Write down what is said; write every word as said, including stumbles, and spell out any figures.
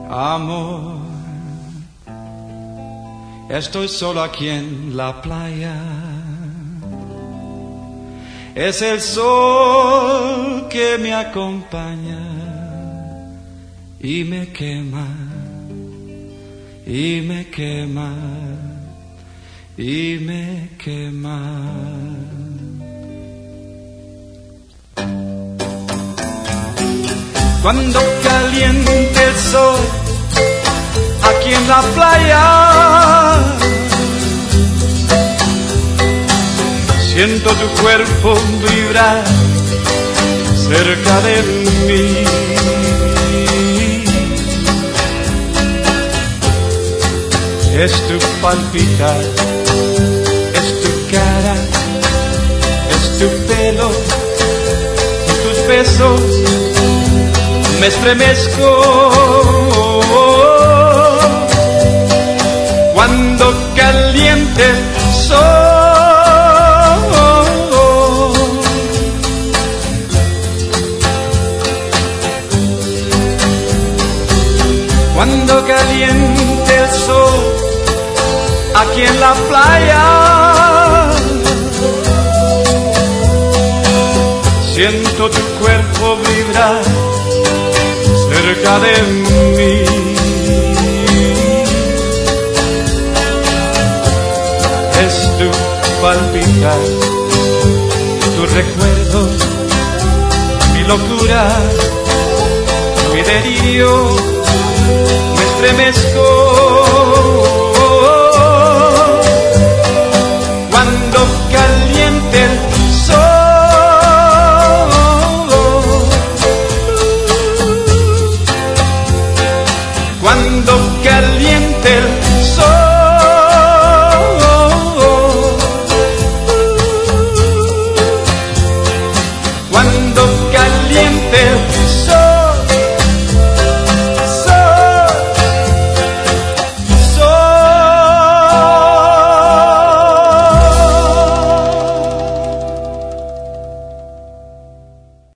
Amor, estoy solo aquí en la playa. Es el sol que me acompaña y me quema, y me quema, y me quema. Cuando caliente el sol aquí en la playa, siento tu cuerpo vibrar cerca de mí. Es tu palpitar, es tu cara, es tu pelo, tus besos. Me estremezco cuando caliente el sol. Cuando caliente el sol aquí en la playa, siento tu cuerpo vibrar cerca de mí. Es tu palpitar, tu recuerdo, mi locura, mi delirio, me estremezco cuando caliente el sol. Cuando caliente el sol, cuando caliente el sol.